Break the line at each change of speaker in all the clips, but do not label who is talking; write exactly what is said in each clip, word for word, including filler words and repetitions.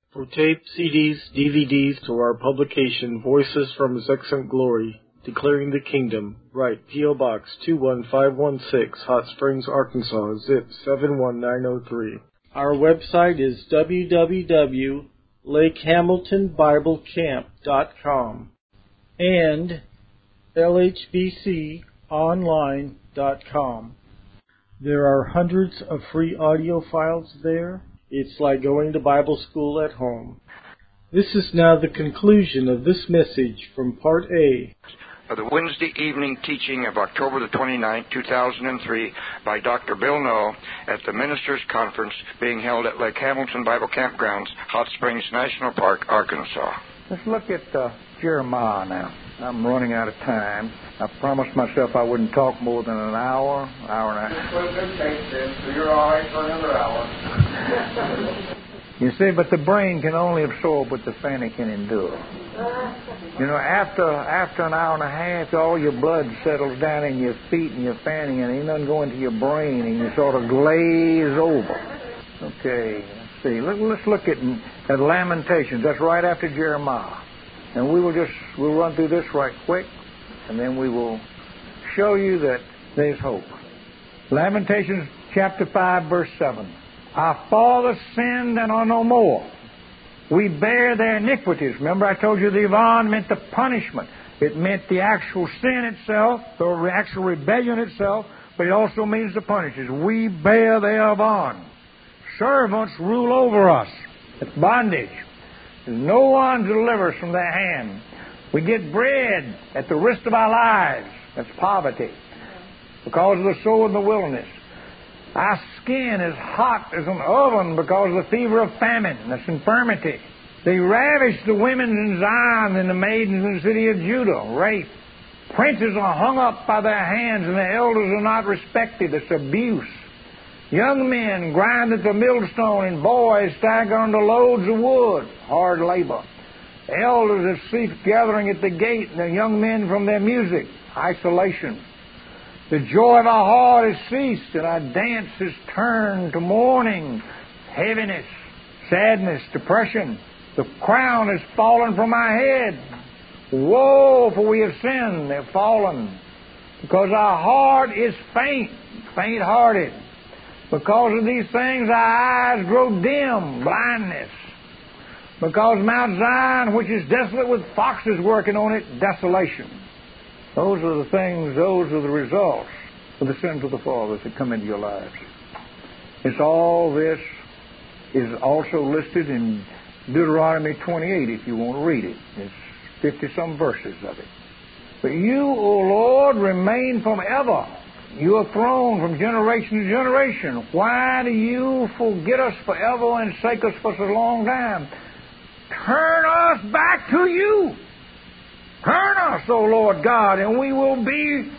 For tape, C Ds, D V Ds, to our publication, Voices from His Excellent Glory, Declaring the Kingdom, write P O. Box two one five one six, Hot Springs, Arkansas, zip seven one nine zero three. Our website is w w w dot lake hamilton bible camp dot com and l h b c online dot com. There are hundreds of free audio files there. It's like going to Bible school at home. This is now the conclusion of this message from Part A
of the Wednesday evening teaching of October the twenty-ninth, two thousand three, by Doctor Bill Noel at the Ministers' Conference being held at Lake Hamilton Bible Campgrounds, Hot Springs National Park, Arkansas.
Let's look at uh, Jeremiah now. I'm running out of time. I promised myself I wouldn't talk more than an hour, hour and a half.
Well, good tape then, so you're all right for another hour.
You see, but the brain can only absorb what the fanny can endure. You know, after after an hour and a half, all your blood settles down in your feet and your fanny, and ain't nothing going to your brain, and you sort of glaze over. Okay, let's see. Let, let's look at, at Lamentations. That's right after Jeremiah. And we will just, we'll run through this right quick, and then we will show you that there's hope. Lamentations chapter five, verse seven. Our fathers sinned and are no more. We bear their iniquities. Remember I told you the Avon meant the punishment. It meant the actual sin itself, the actual rebellion itself, but it also means the punishments. We bear their Avon. Servants rule over us. It's bondage. No one delivers from their hand. We get bread at the risk of our lives. That's poverty. Because of the soul in the wilderness. Our skin is hot as an oven because of the fever of famine. That's infirmity. They ravish the women in Zion and the maidens in the city of Judah. Rape. Princes are hung up by their hands and the elders are not respected. It's abuse. Young men grind at the millstone and boys stagger under loads of wood. Hard labor. Elders have ceased gathering at the gate and the young men from their music. Isolation. The joy of our heart has ceased, and our dance is turned to mourning, heaviness, sadness, depression. The crown has fallen from our head. Woe, for we have sinned, they've fallen. Because our heart is faint, faint-hearted. Because of these things, our eyes grow dim, blindness. Because Mount Zion, which is desolate with foxes working on it, desolation. Those are the things, those are the results of the sins of the fathers that come into your lives. It's all this is also listed in Deuteronomy twenty-eight if you want to read it. It's fifty-some verses of it. But you, O Lord, remain from ever. Your throne from generation to generation. Why do you forget us forever and forsake us for so long time? Turn us back to you. Turn us, O Lord God, and we will be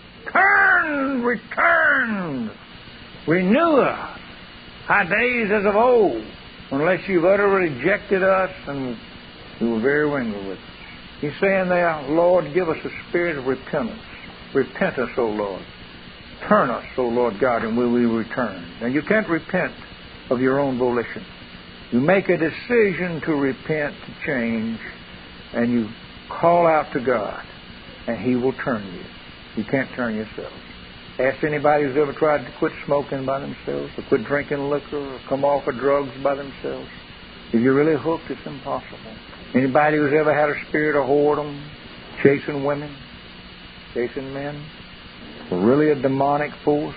turned, returned. Renew us, our days as of old, unless you've utterly rejected us and you were very angry with us. He's saying there, Lord, give us a spirit of repentance. Repent us, O Lord. Turn us, O Lord God, and we will return. Now, you can't repent of your own volition. You make a decision to repent, to change, and you call out to God, and He will turn you. You can't turn yourself. Ask anybody who's ever tried to quit smoking by themselves, or quit drinking liquor, or come off of drugs by themselves. If you're really hooked, it's impossible. Anybody who's ever had a spirit of whoredom, chasing women, chasing men, really a demonic force,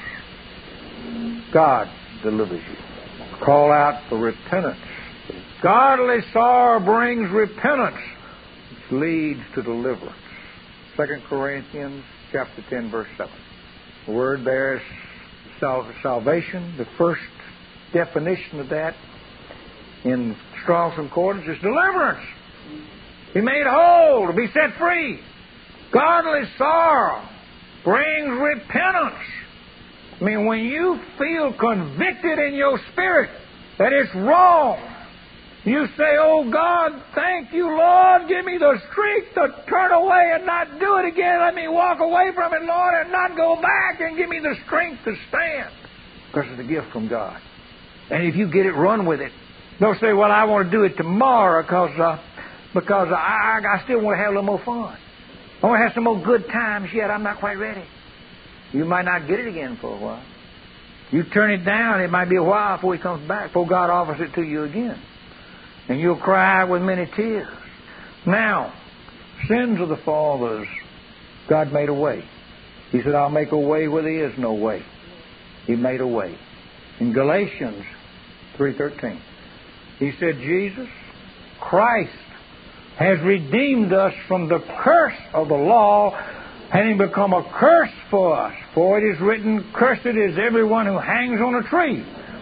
God delivers you. Call out for repentance. Godly sorrow brings repentance, which leads to deliverance. Second Corinthians chapter ten, verse seven. The word there is salvation. The first definition of that in Strong's Concordance is deliverance. Be made whole, to be set free. Godly sorrow brings repentance. I mean, when you feel convicted in your spirit that it's wrong, you say, oh God, thank you, Lord. Give me the strength to turn away and not do it again. Let me walk away from it, Lord, and not go back, and give me the strength to stand. Because it's a gift from God. And if you get it, run with it. Don't say, well, I want to do it tomorrow because uh, because I, I still want to have a little more fun. I want to have some more good times yet. I'm not quite ready. You might not get it again for a while. You turn it down, it might be a while before He comes back, before God offers it to you again. And you'll cry with many tears. Now, sins of the fathers, God made a way. He said, I'll make a way where there is no way. He made a way. In Galatians three thirteen, He said, Jesus, Christ, has redeemed us from the curse of the law, having become a curse for us. For it is written, cursed is everyone who hangs on a tree.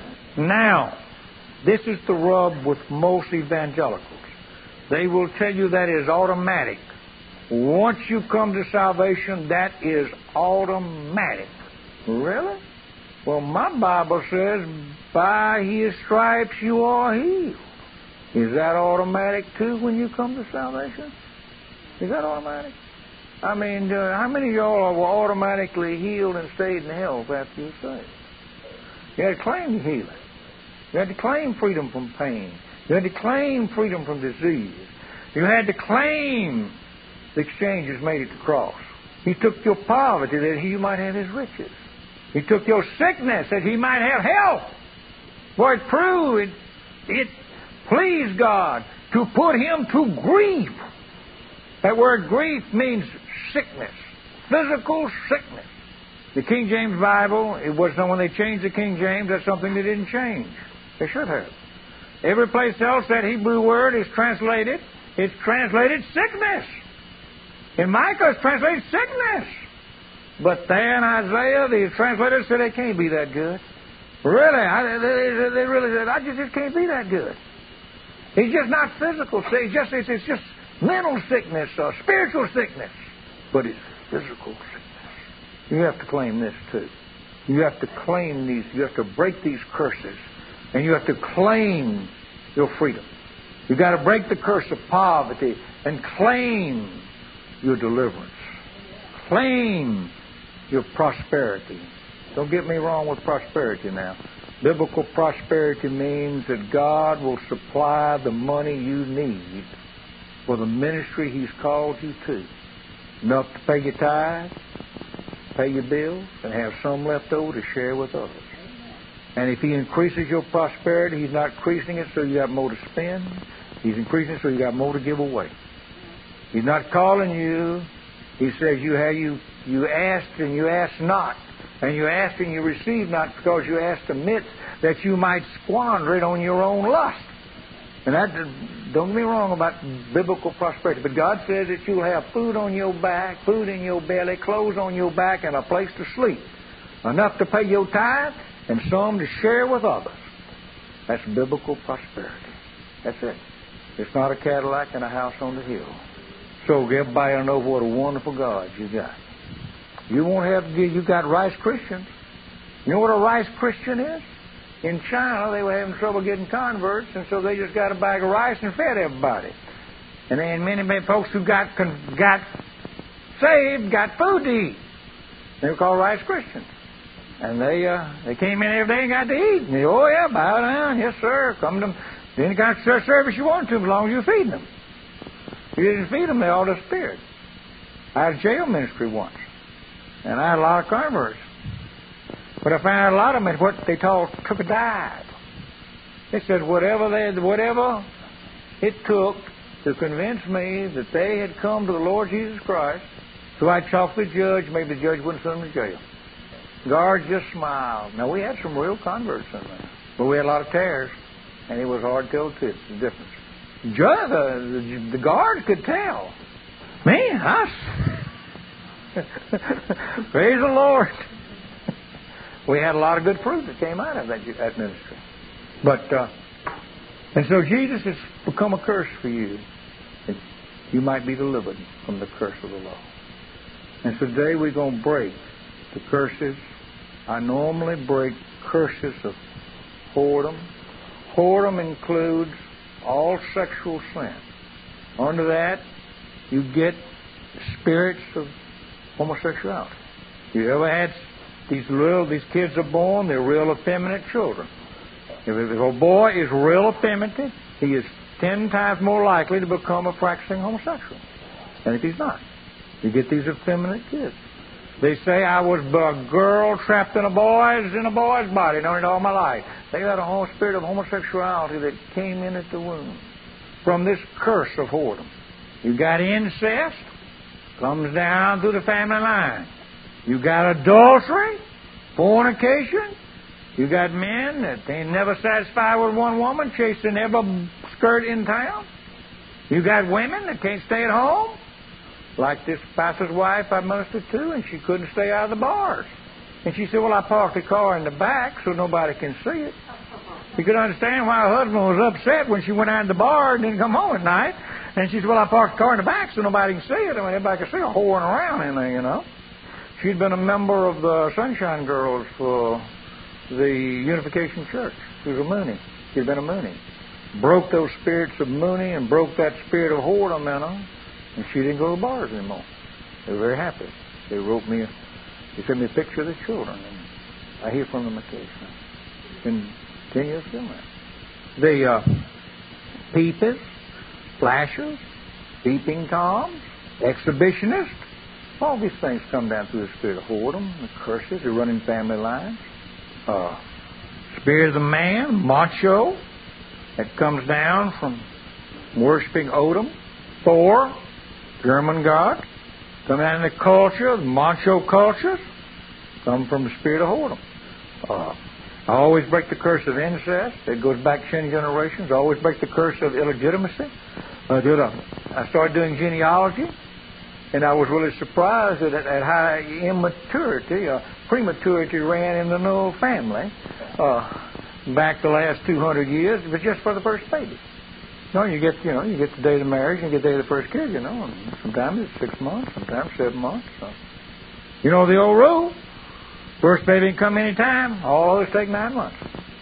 Now, this is the rub with most evangelicals. They will tell you that is automatic. Once you come to salvation, that is automatic. Really? Well, my Bible says, by His stripes you are healed. Is that automatic too when you come to salvation? Is that automatic? I mean, uh, how many of y'all were automatically healed and stayed in health after you were saved? You had to claim your healing. You had to claim freedom from pain. You had to claim freedom from disease. You had to claim the exchanges made at the cross. He took your poverty that you might have His riches. He took your sickness that He might have health. For it proved, it, it pleased God to put Him to grief. That word grief means sickness, physical sickness. The King James Bible, it wasn't when they changed the King James, that's something they didn't change. They should have. Every place else that Hebrew word is translated, it's translated sickness. In Micah, it's translated sickness. But there in Isaiah, the translators said it can't be that good. Really, I, they, they really said, I just, it can't be that good. It's just not physical sickness. It's just, it's, it's just mental sickness or spiritual sickness. But it's physical sickness. You have to claim this too. You have to claim these. You have to break these curses. And you have to claim your freedom. You've got to break the curse of poverty and claim your deliverance. Claim your prosperity. Don't get me wrong with prosperity now. Biblical prosperity means that God will supply the money you need for the ministry He's called you to. Enough to pay your tithe, pay your bills, and have some left over to share with others. And if He increases your prosperity, He's not increasing it so you got more to spend. He's increasing it so you got more to give away. He's not calling you. He says you have you you asked and you asked not. And you asked and you received not because you asked amidst that you might squander it on your own lust. And that, don't get me wrong about biblical prosperity, but God says that you'll have food on your back, food in your belly, clothes on your back, and a place to sleep. Enough to pay your tithe and some to share with others. That's biblical prosperity. That's it. It's not a Cadillac and a house on the hill. So everybody will know what a wonderful God you got. You won't have to, you got rice Christians. You know what a rice Christian is? In China, they were having trouble getting converts, and so they just got a bag of rice and fed everybody. And then many, many folks who got got saved got food to eat. They were called rice Christians. And they uh, they came in every day and got to eat. And they, oh yeah, bow down, yes sir, come to them. Any kind of service you want to, as long as you feed them. If you didn't feed them, they all disappeared. I had a jail ministry once, and I had a lot of converts. But I found a lot of them at what they called took a dive. They said whatever they whatever it took to convince me that they had come to the Lord Jesus Christ, so I'd talk to the judge, maybe the judge wouldn't send them to jail. Guard just smiled. Now we had some real converts in there, but we had a lot of tares, and it was hard to tell the difference. Judge, the, the guard could tell. Man, I praise the Lord. We had a lot of good fruit that came out of that, that ministry. But, uh, and so Jesus has become a curse for you. And you might be delivered from the curse of the law. And so today we're going to break the curses. I normally break curses of whoredom. Whoredom includes all sexual sin. Under that, you get spirits of homosexuality. You ever had these little, these kids are born, they're real effeminate children. If a boy is real effeminate, he is ten times more likely to become a practicing homosexual than if he's not. You get these effeminate kids. They say I was a girl trapped in a boy's in a boy's body, known it all my life. They got a whole spirit of homosexuality that came in at the womb from this curse of whoredom. You got incest, comes down through the family line. You got adultery, fornication. You got men that ain't never satisfied with one woman, chasing every skirt in town. You got women that can't stay at home. Like this pastor's wife I ministered to, and she couldn't stay out of the bars. And she said, well, I parked the car in the back so nobody can see it. You could understand why her husband was upset when she went out in the bar and didn't come home at night. And she said, well, I parked the car in the back so nobody can see it. I mean, everybody can see her whoring around in there, you know. She'd been a member of the Sunshine Girls for the Unification Church. She was a Mooney. She'd been a Mooney. Broke those spirits of Mooney and broke that spirit of whoredom in her. And she didn't go to bars anymore. They were very happy. They wrote me, a, they sent me a picture of their children, and I hear from them occasionally. It's been ten years still now. The uh, peepers, flashers, peeping toms, exhibitionists, all these things come down through the spirit of whoredom, the curses that run in family lines. Uh, spirit of the man, macho, that comes down from worshiping Odin, Thor, German god, come out in the culture, the macho cultures, come from the spirit of whoredom. Uh, I always break the curse of incest. It goes back ten generations. I always break the curse of illegitimacy. I, did a, I started doing genealogy, and I was really surprised at, at how immaturity, uh, prematurity ran in the Noel family uh, back the last two hundred years, but just for the first baby. No, you get, you know, you get the day of marriage and you get the day of the first kid, you know. And sometimes it's six months, sometimes seven months. So. You know the old rule? First baby can come any time. All others take nine months.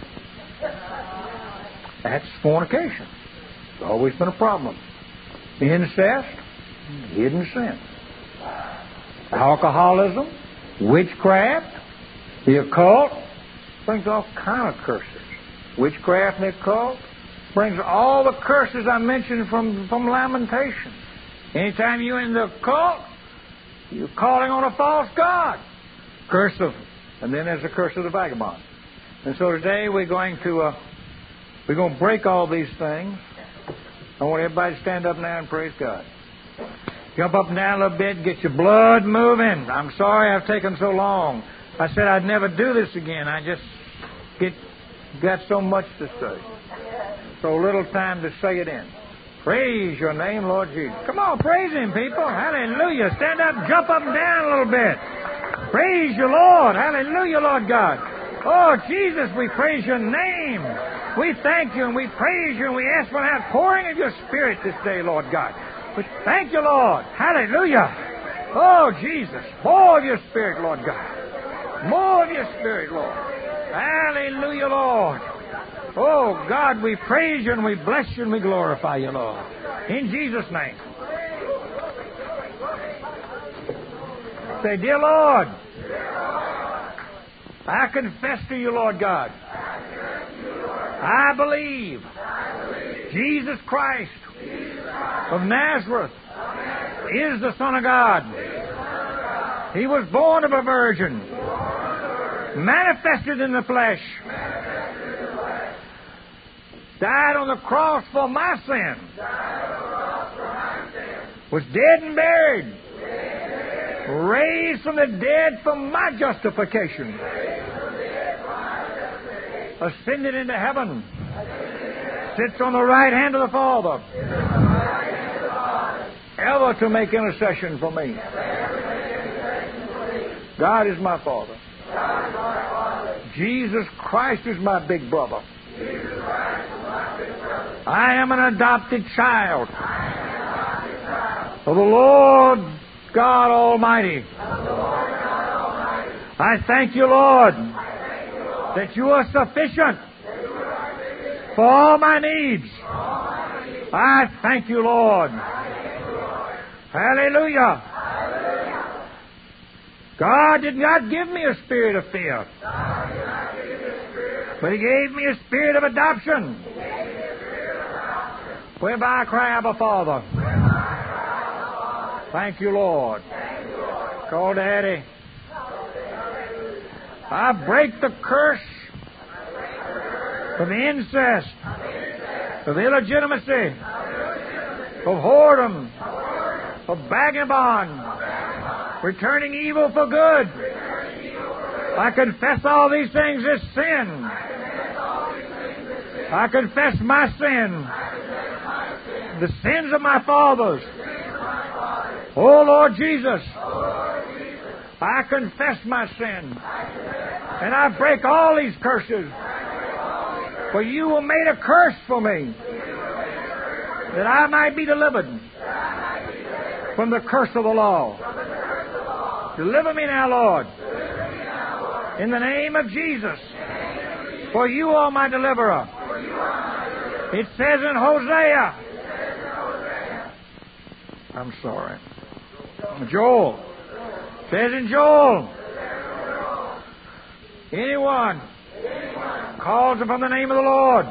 That's fornication. It's always been a problem. Incest, hidden sin. Alcoholism, witchcraft, the occult, brings all kind of curses. Witchcraft and the occult brings all the curses I mentioned from, from Lamentations. Anytime you're in the occult, you're calling on a false god. Curse of, and then there's the curse of the vagabond. And so today we're going to uh, we're going to break all these things. I want everybody to stand up now and praise God. Jump up and down a little bit, get your blood moving. I'm sorry I've taken so long. I said I'd never do this again. I just get got so much to say. So little time to say it in. Praise your name, Lord Jesus. Come on, praise Him, people. Hallelujah. Stand up, jump up and down a little bit. Praise your Lord. Hallelujah, Lord God. Oh, Jesus, we praise your name. We thank you and we praise you and we ask for an outpouring of your Spirit this day, Lord God. We thank you, Lord. Hallelujah. Oh, Jesus, more of your Spirit, Lord God. More of your Spirit, Lord. Hallelujah, Lord. Oh, God, we praise you and we bless you and we glorify you, Lord. In Jesus' name. Say, dear Lord, I confess to you, Lord God, I believe Jesus Christ of Nazareth is the Son of God. He was born of a virgin, manifested in the flesh, died on the cross for my sin, was dead and buried, raised from the dead for my justification, ascended into heaven, sits on the right hand of the Father, ever to make intercession for me. God is my Father. Jesus Christ is my big brother. I am an adopted child of the Lord God Almighty. I thank you, Lord, that you are sufficient for all my needs. I thank you, Lord. Hallelujah. God did not give me a spirit of fear, But He gave me a spirit of adoption, whereby I cry, Abba, Father. Thank you, Lord. Call Daddy. I break the curse of incest, of illegitimacy, of whoredom, of vagabond, returning evil for good. I confess all these things as sin. I confess my sin, the sins of my fathers. Oh, Lord Jesus, I confess my sin, and I break all these curses. For you were made a curse for me, that I might be delivered from the curse of the law. Deliver me now, Lord, in the name of Jesus, for you are my deliverer. It says in Hosea, I'm sorry, Joel, it says in Joel, anyone calls upon the name of the Lord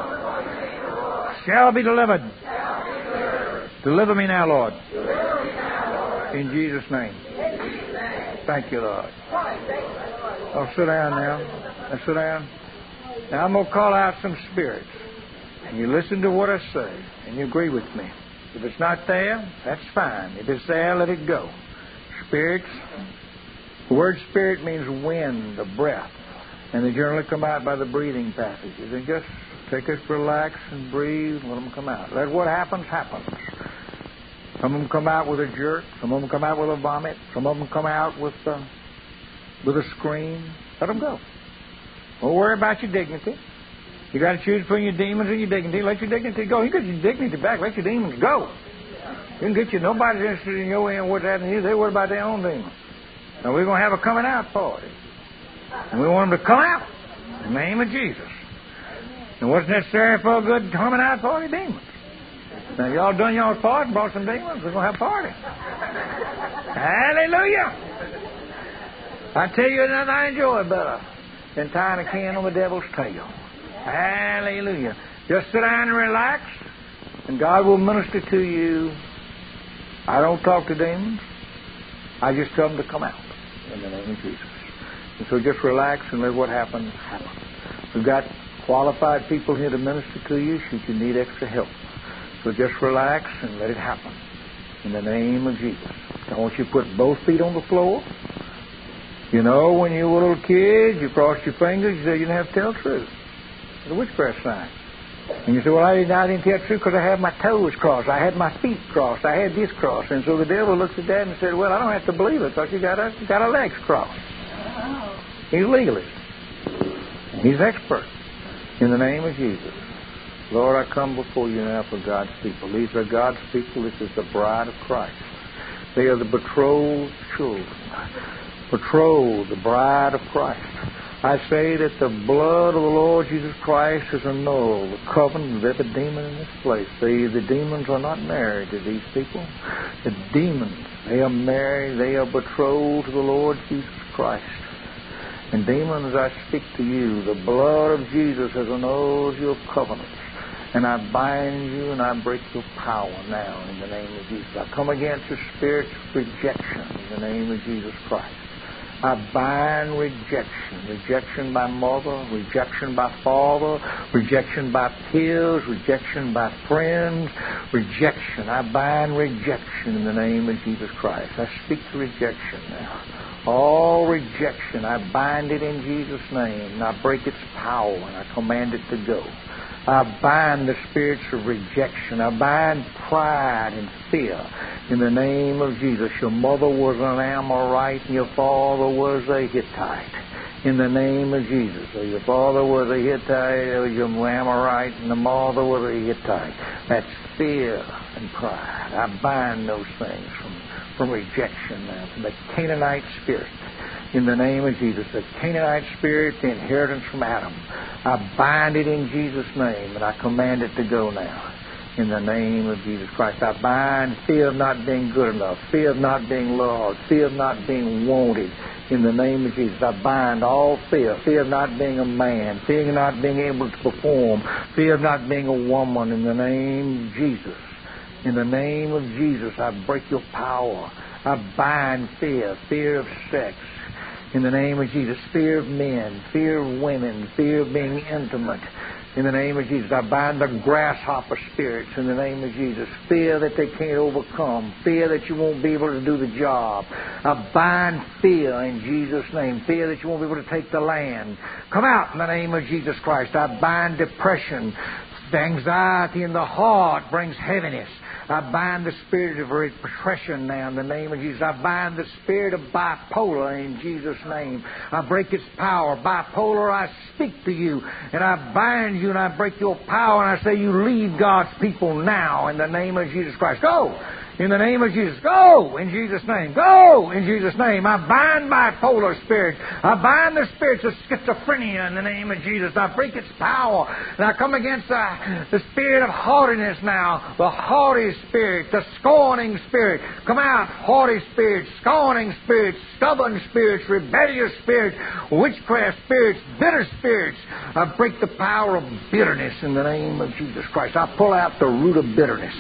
shall be delivered. Deliver me now, Lord, in Jesus' name. Thank you, Lord. I'll sit down now. Now sit down. Now I'm going to call out some spirits. And you listen to what I say, and you agree with me. If it's not there, that's fine. If it's there, let it go. Spirits, the word spirit means wind, a breath. And they generally come out by the breathing passages. And just take us, relax, and breathe, let them come out. Let what happens, happens. Some of them come out with a jerk. Some of them come out with a vomit. Some of them come out with a, with a scream. Let them go. Don't worry about your dignity. You got to choose between your demons and your dignity. Let your dignity go. You get your dignity back. Let your demons go. You can get you. Nobody's interested in your end. What's happening to you? They worry about their own demons. Now we're going to have a coming out party, and we want them to come out in the name of Jesus. And what's necessary for a good coming out party? Demons. Now y'all done y'all's part and brought some demons. We're going to have a party. Hallelujah. I tell you, nothing I enjoy better than tying a can on the devil's tail. Hallelujah. Just sit down and relax, and God will minister to you. I don't talk to demons. I just tell them to come out in the name of Jesus. And so just relax and let what happens happen. We've got qualified people here to minister to you should you need extra help. So just relax and let it happen in the name of Jesus. I want you to put both feet on the floor. You know, when you were a little kid, you crossed your fingers, you said you didn't have to tell the truth. The witchcraft sign. And you said, well, I didn't, I didn't tell the truth because I had my toes crossed. I had my feet crossed. I had this crossed. And so the devil looks at that and said, well, I don't have to believe it because you got a, you got a legs crossed. Oh. He's a legalist. He's expert. In the name of Jesus. Lord, I come before you now for God's people. These are God's people. This is the bride of Christ. They are the betrothed children. Betrothed, the bride of Christ. I say that the blood of the Lord Jesus Christ is annulled the covenant of every demon in this place. They, the demons are not married to these people. The demons, they are married, they are betrothed to the Lord Jesus Christ. And demons, I speak to you. The blood of Jesus has annulled your covenant. And I bind you and I break your power now in the name of Jesus. I come against the spirit's rejection in the name of Jesus Christ. I bind rejection. Rejection by mother, rejection by father, rejection by peers, rejection by friends, rejection. I bind rejection in the name of Jesus Christ. I speak to rejection now. All rejection, I bind it in Jesus' name, and I break its power, and I command it to go. I bind the spirits of rejection. I bind pride and fear in the name of Jesus. Your mother was an Amorite and your father was a Hittite. In the name of Jesus. So your father was a Hittite, or your Amorite, and the mother was a Hittite. That's fear and pride. I bind those things from, from rejection now, from the Canaanite spirit. In the name of Jesus, the Canaanite spirit, the inheritance from Adam. I bind it in Jesus' name, and I command it to go now. In the name of Jesus Christ. I bind fear of not being good enough, fear of not being loved, fear of not being wanted. In the name of Jesus, I bind all fear. Fear of not being a man. Fear of not being able to perform. Fear of not being a woman. In the name of Jesus. In the name of Jesus, I break your power. I bind fear. Fear of sex. In the name of Jesus, fear of men. Fear of women. Fear of being intimate. In the name of Jesus, I bind the grasshopper spirits in the name of Jesus. Fear that they can't overcome. Fear that you won't be able to do the job. I bind fear in Jesus' name. Fear that you won't be able to take the land. Come out in the name of Jesus Christ. I bind depression. The anxiety in the heart brings heaviness. I bind the spirit of repression now in the name of Jesus. I bind the spirit of bipolar in Jesus' name. I break its power. Bipolar, I speak to you, and I bind you, and I break your power, and I say you leave God's people now in the name of Jesus Christ. Go! In the name of Jesus. Go! In Jesus' name. Go! In Jesus' name. I bind bipolar spirits. I bind the spirits of schizophrenia in the name of Jesus. I break its power. And I come against the, the spirit of haughtiness now. The haughty spirit. The scorning spirit. Come out. Haughty spirits. Scorning spirits. Stubborn spirits. Rebellious spirits. Witchcraft spirits. Bitter spirits. I break the power of bitterness in the name of Jesus Christ. I pull out the root of bitterness.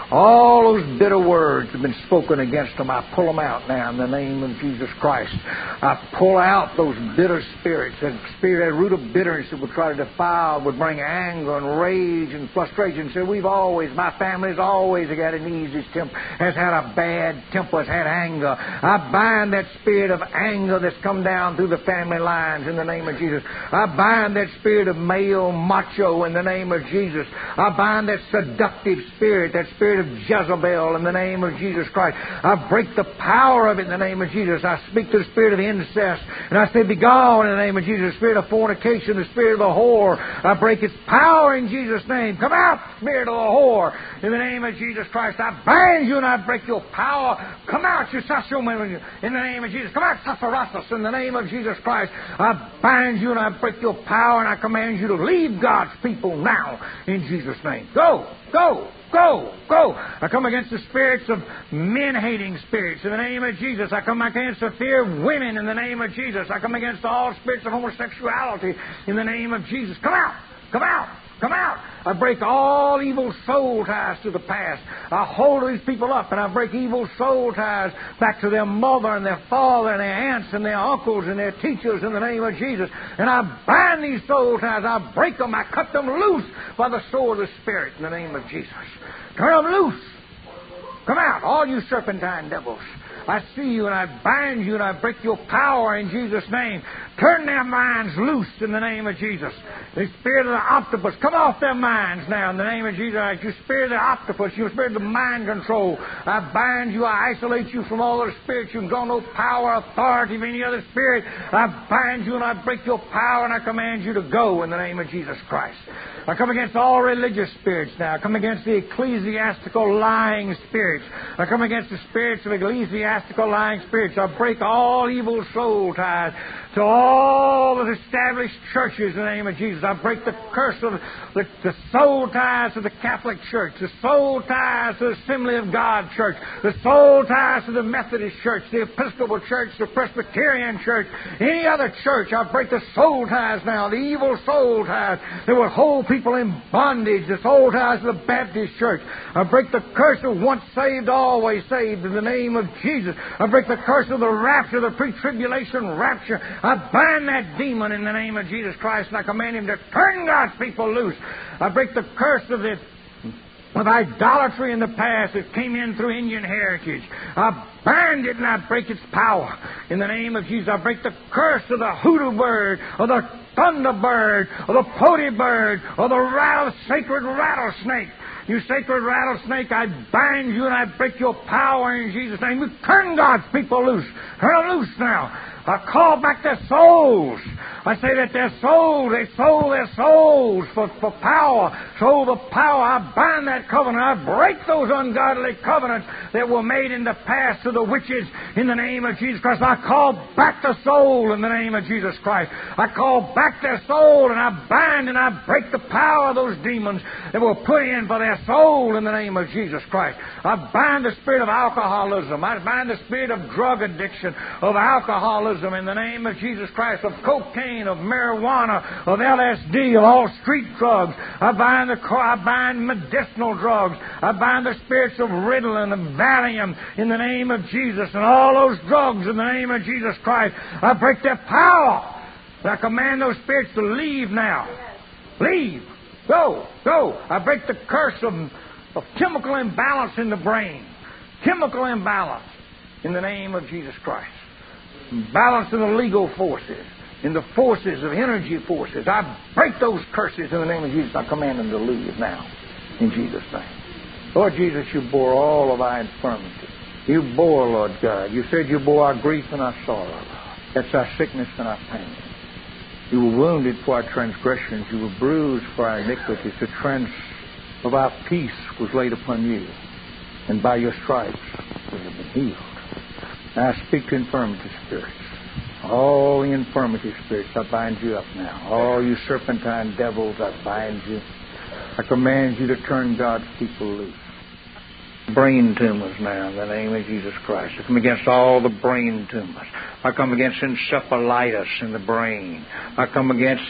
All those bitter words have been spoken against them. I pull them out now in the name of Jesus Christ. I pull out those bitter spirits, that spirit, that root of bitterness that would try to defile, would bring anger and rage and frustration. So we've always, my family's always had an easy temper, has had a bad temper, has had anger. I bind that spirit of anger that's come down through the family lines in the name of Jesus. I bind that spirit of male macho in the name of Jesus. I bind that seductive spirit, that spirit of Jezebel in the name of Jesus Christ. I break the power of it in the name of Jesus. I speak to the spirit of incest, and I say, be gone in the name of Jesus. The spirit of fornication, the spirit of the whore, I break its power in Jesus' name. Come out, spirit of the whore, in the name of Jesus Christ. I bind you and I break your power. Come out, you Sashoman, in the name of Jesus. Come out, Sassarathas, in the name of Jesus Christ. I bind you and I break your power, and I command you to leave God's people now, in Jesus' name. Go, go. Go, go. I come against the spirits of men-hating spirits in the name of Jesus. I come against the fear of women in the name of Jesus. I come against all spirits of homosexuality in the name of Jesus. Come out, come out, come out. I break all evil soul ties to the past. I hold these people up, and I break evil soul ties back to their mother and their father and their aunts and their uncles and their teachers in the name of Jesus. And I bind these soul ties. I break them. I cut them loose by the sword of the Spirit in the name of Jesus. Turn them loose. Come out, all you serpentine devils. I see you, and I bind you, and I break your power in Jesus' name. Turn their minds loose in the name of Jesus. The spirit of the octopus, come off their minds now in the name of Jesus. You spirit of the octopus, you spirit of mind control, I bind you, I isolate you from all other spirits. You've got no power, authority of any other spirit. I bind you, and I break your power, and I command you to go in the name of Jesus Christ. I come against all religious spirits now. I come against the ecclesiastical lying spirits. I come against the spirits of ecclesiastical lying spirits. I break all evil soul ties to all the established churches in the name of Jesus. I break the curse of the, the soul ties to the Catholic Church, the soul ties to the Assembly of God Church, the soul ties to the Methodist Church, the Episcopal Church, the Presbyterian Church, any other church. I break the soul ties now, the evil soul ties that will hold people in bondage, the soul ties to the Baptist Church. I break the curse of once saved, always saved in the name of Jesus. I break the curse of the rapture, the pre-tribulation rapture. I bind that demon in the name of Jesus Christ, and I command him to turn God's people loose. I break the curse of this of idolatry in the past that came in through Indian heritage. I bind it and I break its power. In the name of Jesus, I break the curse of the hoodoo bird, or the thunderbird, or the pody bird, or the rattle, sacred rattlesnake. You sacred rattlesnake, I bind you and I break your power in Jesus' name. You turn God's people loose. Turn them loose now. I call back their souls. I say that their souls, they sold their souls for, for power. Sold the power. I bind that covenant. I break those ungodly covenants that were made in the past to the witches in the name of Jesus Christ. I call back the soul in the name of Jesus Christ. I call back their soul, and I bind and I break the power of those demons that were put in for their soul in the name of Jesus Christ. I bind the spirit of alcoholism. I bind the spirit of drug addiction, of alcoholism, alcoholism in the name of Jesus Christ, of cocaine, of marijuana, of L S D, of all street drugs. I bind the I bind medicinal drugs. I bind the spirits of Ritalin and Valium in the name of Jesus, and all those drugs in the name of Jesus Christ. I break their power. I command those spirits to leave now. Leave. Go. Go. I break the curse of, of chemical imbalance in the brain. Chemical imbalance in the name of Jesus Christ. Balance in the legal forces, in the forces of energy forces. I break those curses in the name of Jesus. I command them to leave now in Jesus' name. Lord Jesus, you bore all of our infirmity. You bore, Lord God. You said you bore our grief and our sorrow. That's our sickness and our pain. You were wounded for our transgressions. You were bruised for our iniquities. The trans of our peace was laid upon you. And by your stripes we have been healed. Now I speak to infirmity spirits. All the infirmity spirits, I bind you up now. All you serpentine devils, I bind you. I command you to turn God's people loose. Brain tumors now in the name of Jesus Christ. I come against all the brain tumors. I come against encephalitis in the brain. I come against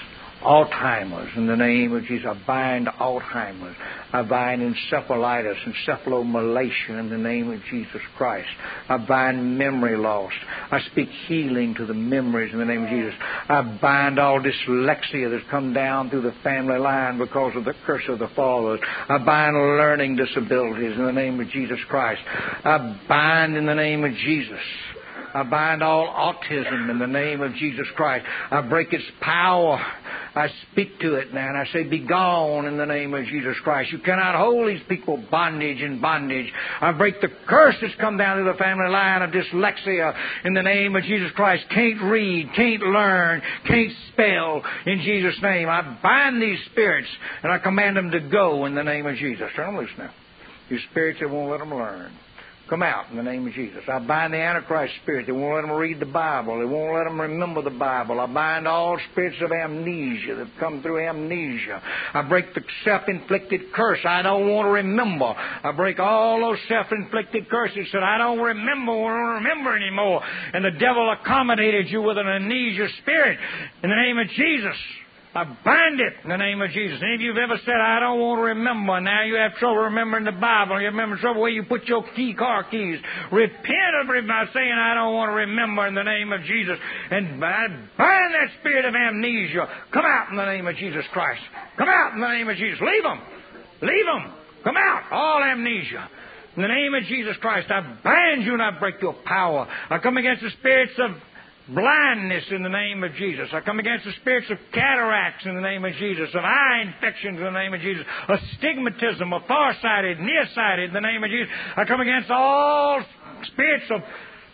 Alzheimer's in the name of Jesus. I bind Alzheimer's. I bind encephalitis, encephalomalacia in the name of Jesus Christ. I bind memory loss. I speak healing to the memories in the name of Jesus. I bind all dyslexia that's come down through the family line because of the curse of the fathers. I bind learning disabilities in the name of Jesus Christ. I bind in the name of Jesus. I bind all autism in the name of Jesus Christ. I break its power. I speak to it now, and I say, be gone in the name of Jesus Christ. You cannot hold these people bondage and bondage. I break the curse that's come down to the family line of dyslexia in the name of Jesus Christ. Can't read, can't learn, can't spell in Jesus' name. I bind these spirits, and I command them to go in the name of Jesus. Turn them loose now. You spirits that won't let them learn, come out in the name of Jesus. I bind the Antichrist spirit. They won't let them read the Bible. They won't let them remember the Bible. I bind all spirits of amnesia that come through amnesia. I break the self-inflicted curse. I don't want to remember. I break all those self-inflicted curses that I don't remember, I don't remember anymore. And the devil accommodated you with an amnesia spirit in the name of Jesus. I bind it in the name of Jesus. Any of you have ever said, I don't want to remember, now you have trouble remembering the Bible, you remember trouble where you put your key car keys. Repent of it by saying, I don't want to remember in the name of Jesus. And I bind that spirit of amnesia. Come out in the name of Jesus Christ. Come out in the name of Jesus. Leave them. Leave them. Come out. All amnesia. In the name of Jesus Christ, I bind you and I break your power. I come against the spirits of blindness in the name of Jesus. I come against the spirits of cataracts in the name of Jesus, of eye infections in the name of Jesus, astigmatism, of farsighted, nearsighted in the name of Jesus. I come against all spirits of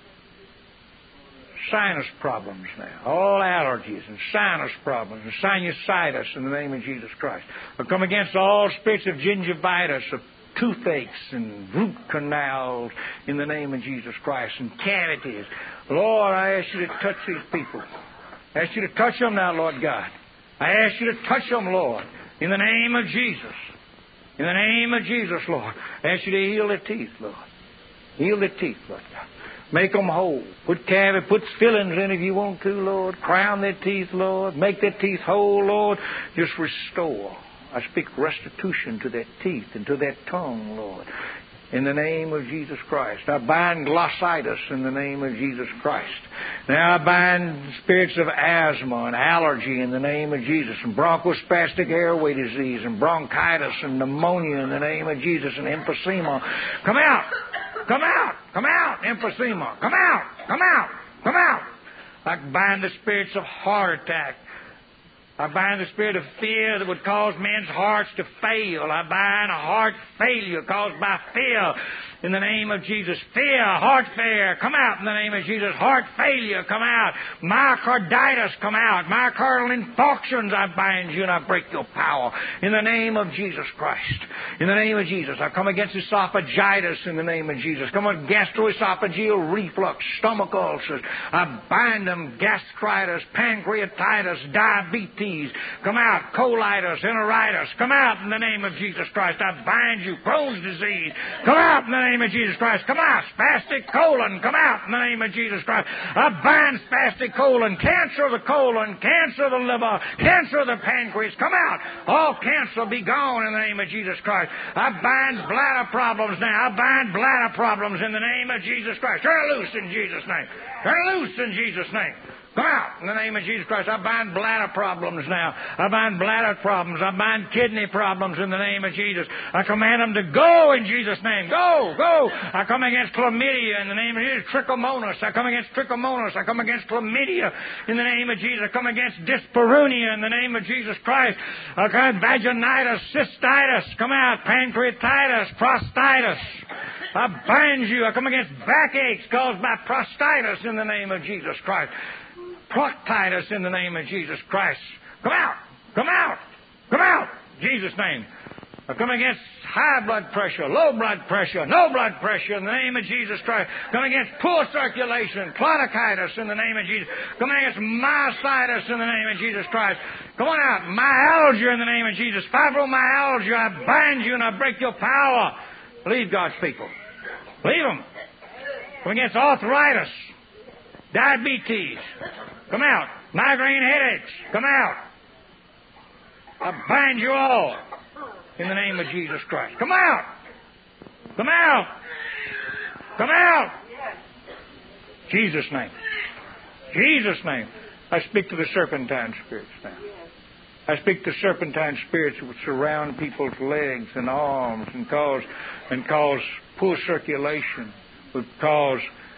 sinus problems now, all allergies and sinus problems and sinusitis in the name of Jesus Christ. I come against all spirits of gingivitis, of toothaches and root canals in the name of Jesus Christ, and cavities. Lord, I ask you to touch these people. I ask you to touch them now, Lord God. I ask you to touch them, Lord, in the name of Jesus. In the name of Jesus, Lord. I ask you to heal their teeth, Lord. Heal their teeth, Lord God. Make them whole. Put cavity, put fillings in if you want to, Lord. Crown their teeth, Lord. Make their teeth whole, Lord. Just restore. I speak restitution to their teeth and to their tongue, Lord, in the name of Jesus Christ. I bind glossitis in the name of Jesus Christ. Now I bind spirits of asthma and allergy in the name of Jesus, and bronchospastic airway disease and bronchitis and pneumonia in the name of Jesus, and emphysema. Come out! Come out! Come out! Emphysema! Come out! Come out! Come out! I bind the spirits of heart attack. I bind the spirit of fear that would cause men's hearts to fail. I bind a heart failure caused by fear in the name of Jesus. Fear, heart failure, come out in the name of Jesus. Heart failure, come out. Myocarditis, come out. Myocardial infarctions, I bind you and I break your power in the name of Jesus Christ. In the name of Jesus, I come against esophagitis in the name of Jesus. Come on, gastroesophageal reflux, stomach ulcers. I bind them, gastritis, pancreatitis, diabetes. Come out, colitis, enteritis. Come out in the name of Jesus Christ. I bind you, Crohn's disease. Come out in the name name of Jesus Christ. Come out. Spastic colon, come out in the name of Jesus Christ. I bind spastic colon, cancer of the colon, cancer of the liver, cancer of the pancreas. Come out. All cancer be gone in the name of Jesus Christ. I bind bladder problems now. I bind bladder problems in the name of Jesus Christ. Turn loose in Jesus' name. Turn loose in Jesus' name. Come out in the name of Jesus Christ. I bind bladder problems now. I bind bladder problems. I bind kidney problems in the name of Jesus. I command them to go in Jesus' name. Go, go. I come against chlamydia in the name of Jesus. Trichomonas. I come against trichomonas. I come against chlamydia in the name of Jesus. I come against dyspareunia in the name of Jesus Christ. I come against vaginitis, cystitis. Come out. Pancreatitis, prostatitis. I bind you. I come against backaches caused by prostatitis in the name of Jesus Christ. Proctitis in the name of Jesus Christ. Come out! Come out! Come out! In Jesus' name. I come against high blood pressure, low blood pressure, no blood pressure in the name of Jesus Christ. Come against poor circulation, claudicatus in the name of Jesus. Come against myositis in the name of Jesus Christ. Come on out. Myalgia in the name of Jesus. Fibromyalgia. I bind you and I break your power. Leave God's people. Leave them. Come against arthritis, diabetes. Come out. Migraine headaches. Come out. I bind you all in the name of Jesus Christ. Come out. Come out. Come out. Jesus' name. Jesus' name. I speak to the serpentine spirits now. I speak to serpentine spirits that would surround people's legs and arms and cause and cause poor circulation, would cause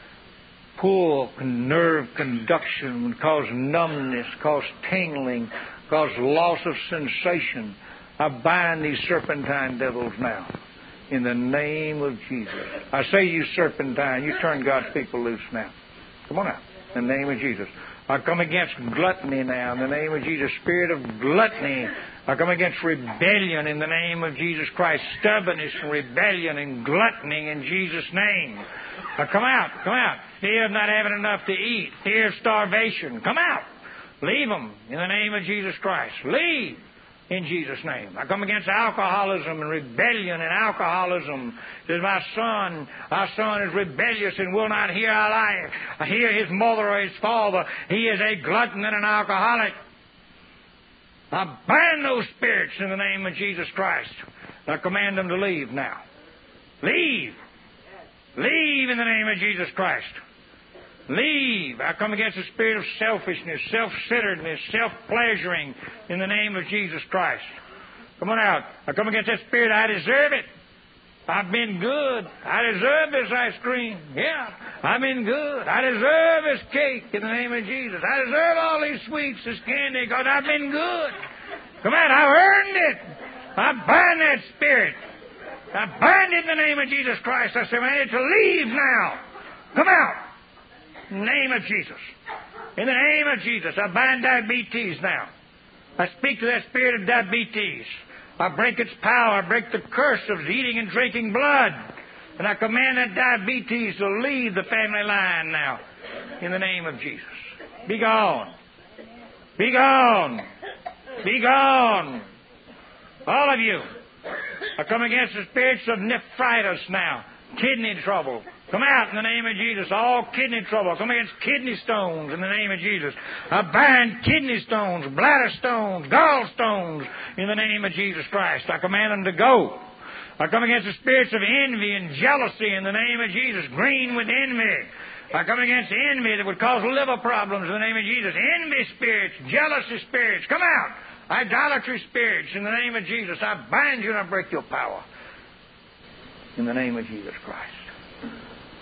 poor nerve conduction, would cause numbness, cause tingling, cause loss of sensation. I bind these serpentine devils now in the name of Jesus. I say, you serpentine, you turn God's people loose now. Come on out in the name of Jesus. I come against gluttony now in the name of Jesus. Spirit of gluttony. I come against rebellion in the name of Jesus Christ. Stubbornness and rebellion and gluttony in Jesus' name. Now come out. Come out. Fear of not having enough to eat. Fear of starvation. Come out. Leave them in the name of Jesus Christ. Leave in Jesus' name. I come against alcoholism and rebellion and alcoholism. Says my son, our son is rebellious and will not hear our life, hear his mother or his father. He is a glutton and an alcoholic. I bind those spirits in the name of Jesus Christ. I command them to leave now. Leave. Leave in the name of Jesus Christ. Leave. I come against the spirit of selfishness, self-centeredness, self-pleasuring in the name of Jesus Christ. Come on out. I come against that spirit. I deserve it. I've been good. I deserve this ice cream. Yeah, I've been good. I deserve this cake in the name of Jesus. I deserve all these sweets, this candy, because I've been good. Come out. I've earned it. I bind that spirit. I bind it in the name of Jesus Christ. I say, I need to leave now. Come out. In the name of Jesus. In the name of Jesus. I bind diabetes now. I speak to that spirit of diabetes. I break its power. I break the curse of eating and drinking blood. And I command that diabetes to leave the family line now. In the name of Jesus. Be gone. Be gone. Be gone. All of you. I come against the spirits of nephritis now. Kidney trouble. Come out in the name of Jesus. All kidney trouble. Come against kidney stones in the name of Jesus. I bind kidney stones, bladder stones, gallstones in the name of Jesus Christ. I command them to go. I come against the spirits of envy and jealousy in the name of Jesus. Green with envy. I come against envy that would cause liver problems in the name of Jesus. Envy spirits, jealousy spirits. Come out. Idolatry spirits in the name of Jesus. I bind you and I break your power. In the name of Jesus Christ.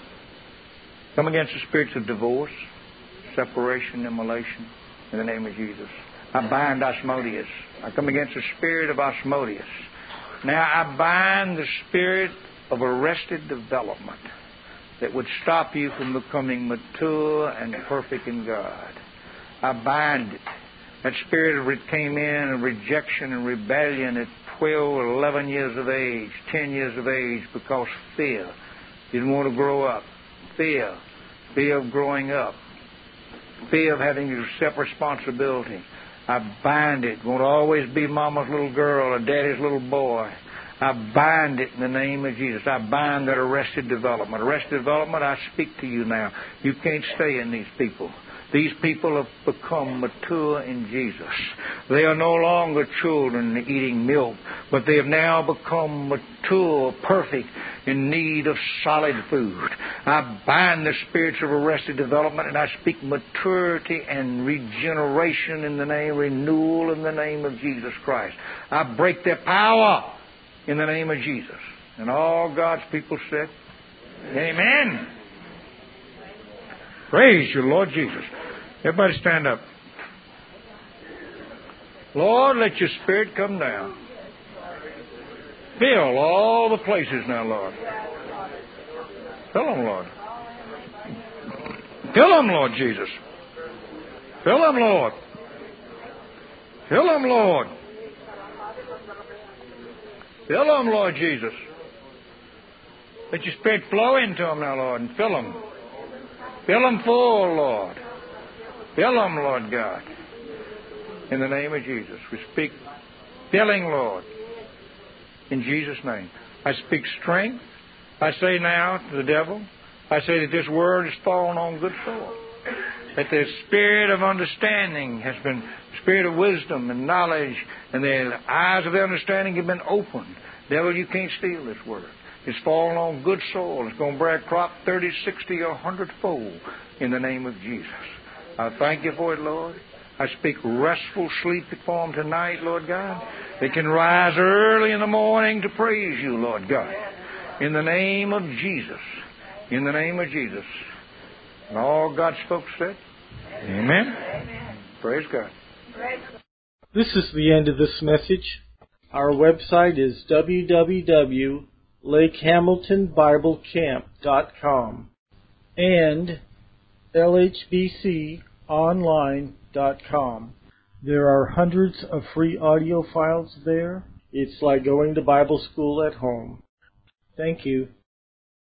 Come against the spirits of divorce, separation, immolation, in the name of Jesus. I bind Asmodeus. I come against the spirit of Asmodeus. Now I bind the spirit of arrested development that would stop you from becoming mature and perfect in God. I bind it. That spirit that came in of rejection and rebellion at twelve or eleven years of age, ten years of age, because fear. Didn't want to grow up. Fear. Fear of growing up. Fear of having to accept responsibility. I bind it. Won't always be mama's little girl or daddy's little boy. I bind it in the name of Jesus. I bind that arrested development. Arrested development, I speak to you now. You can't stay in these people. These people have become mature in Jesus. They are no longer children eating milk, but they have now become mature, perfect, in need of solid food. I bind the spirits of arrested development, and I speak maturity and regeneration in the name, renewal in the name of Jesus Christ. I break their power in the name of Jesus. And all God's people said, Amen. Praise you, Lord Jesus. Everybody stand up. Lord, let your Spirit come down. Fill all the places now, Lord. Fill them, Lord. Fill them, Lord Jesus. Fill them, Lord. Fill them, Lord. Fill them, Lord Jesus. Let your Spirit flow into them now, Lord, and fill them. Fill them full, Lord. Fill them, Lord God. In the name of Jesus. We speak filling, Lord. In Jesus' name. I speak strength. I say now to the devil, I say that this word has fallen on good soil. That the spirit of understanding has been, spirit of wisdom and knowledge, and the eyes of the understanding have been opened. Devil, you can't steal this word. It's fallen on good soil. It's going to bear crop thirty, sixty, or one hundred fold in the name of Jesus. I thank you for it, Lord. I speak restful sleep for them tonight, Lord God. They can rise early in the morning to praise you, Lord God. In the name of Jesus. In the name of Jesus. And all God's folks said, Amen. Amen. Praise God.
This is the end of this message. Our website is w w w dot lake hamilton bible camp dot com and l h b c online dot com. There are hundreds of free audio files there. It's like going to Bible school at home. Thank you.